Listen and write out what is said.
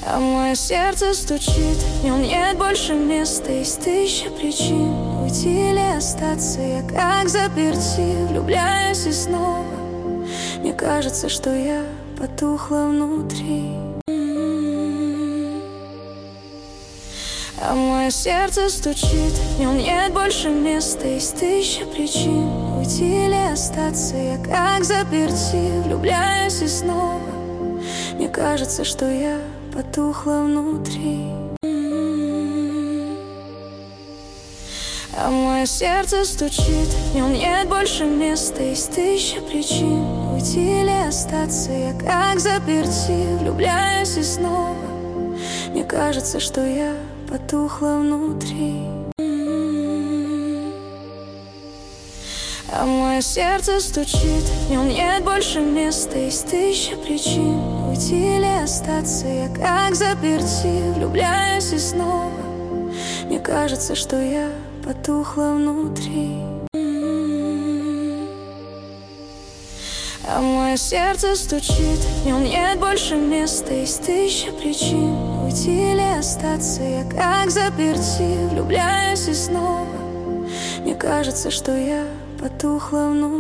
А мое сердце стучит, в нем нет больше места. Есть тысяча причин уйти или остаться. Я как заперти, влюбляюсь и снова. Мне кажется, что я потухла внутри. А мое сердце стучит, в нем нет больше места. Есть тысяча причин уйти или остаться. Я как заперти, влюбляюсь и снова. Мне кажется, что я потухла внутри. А мое сердце стучит, в нем нет больше места. Есть тысяча причин уйти или остаться. Я как заперти, влюбляюсь и снова. Мне кажется, что я потухла внутри. А мое сердце стучит, в нем нет больше места. Есть тысяча причин уйти или остаться. Я как заперти, влюбляюсь и снова. Мне кажется, что я потухла внутри. А мое сердце стучит, в нем нет больше места. Есть тысяча причин уйти или остаться. Я как заперти, влюбляюсь и снова. Мне кажется, что я потухла внутри.